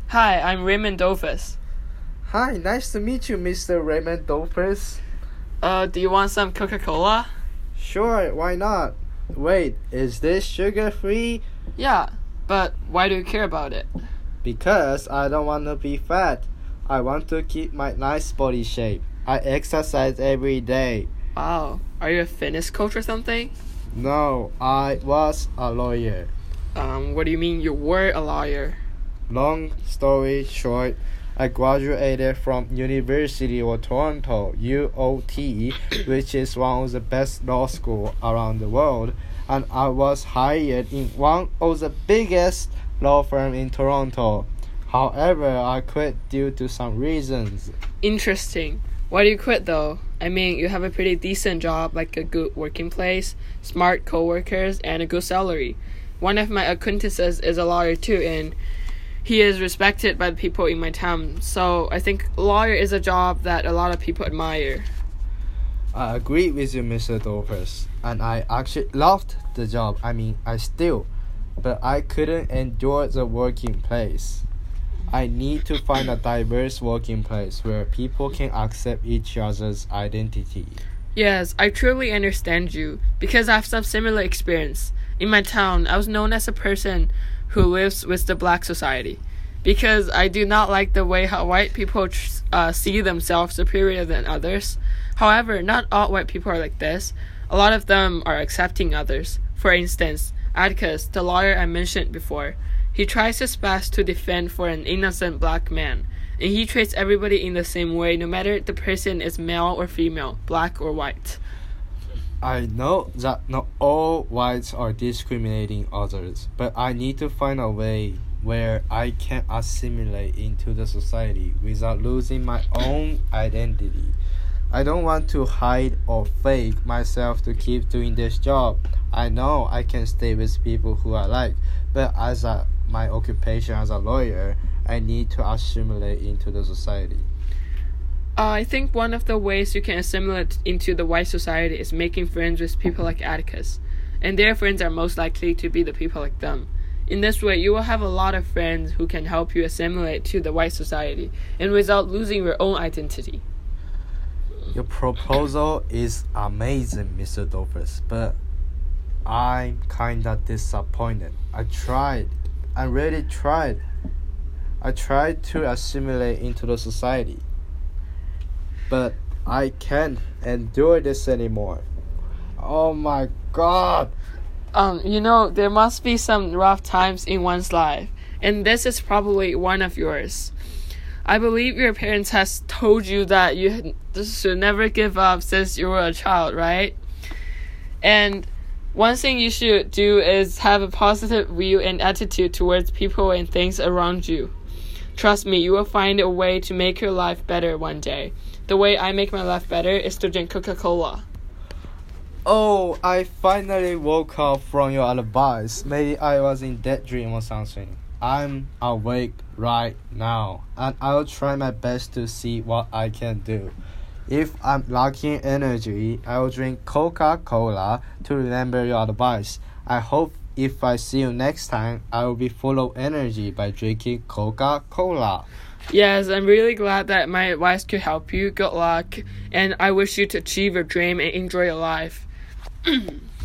Hi, I'm Raymond Dolphus. Hi, nice to meet you, Mr. Raymond Dolphus. Do you want some Coca-Cola? Sure, why not? Wait, is this sugar-free? Yeah, but why do you care about it? Because I don't want to be fat. I want to keep my nice body shape. I exercise every day. Wow, are you a fitness coach or something? No, I was a lawyer. What do you mean you were a lawyer? Long story short, I graduated from University of Toronto, UOT, which is one of the best law schools around the world, and I was hired in one of the biggest law firms in Toronto. However, I quit due to some reasons. Interesting. Why do you quit though? I mean, you have a pretty decent job, like a good working place, smart coworkers, and a good salary. One of my acquaintances is a lawyer too, and he is respected by the people in my town. So I think lawyer is a job that a lot of people admire. I agree with you, Mr. Dolphus, and I actually loved the job. I still, but I couldn't enjoy the working place. I need to find a diverse working place where people can accept each other's identity. Yes, I truly understand you, because I have some similar experience. In my town, I was known as a person who lives with the black society, because I do not like the way how white people see themselves superior than others. However, not all white people are like this. A lot of them are accepting others. For instance, Atticus, the lawyer I mentioned before, he tries his best to defend for an innocent black man, and he treats everybody in the same way, no matter the person is male or female, black or white. I know that not all whites are discriminating others, but I need to find a way where I can assimilate into the society without losing my own identity. I don't want to hide or fake myself to keep doing this job. I know I can stay with people who I like, but as my occupation as a lawyer, I need to assimilate into the society. I think one of the ways you can assimilate into the white society is making friends with people like Atticus, and their friends are most likely to be the people like them. In this way, you will have a lot of friends who can help you assimilate to the white society, and without losing your own identity. Your proposal is amazing, Mr. Dolphus, but I'm kinda disappointed. I really tried. I tried to assimilate into the society, but I can't endure this anymore. Oh my God! There must be some rough times in one's life, and this is probably one of yours. I believe your parents has told you that you should never give up since you were a child, right? And one thing you should do is have a positive view and attitude towards people and things around you. Trust me, you will find a way to make your life better one day. The way I make my life better is to drink Coca-Cola. Oh, I finally woke up from your advice. Maybe I was in that dream or something. I'm awake right now, and I'll try my best to see what I can do. If I'm lacking energy, I will drink Coca-Cola to remember your advice. I hope if I see you next time, I will be full of energy by drinking Coca-Cola. Yes, I'm really glad that my advice could help you. Good luck, and I wish you to achieve your dream and enjoy your life.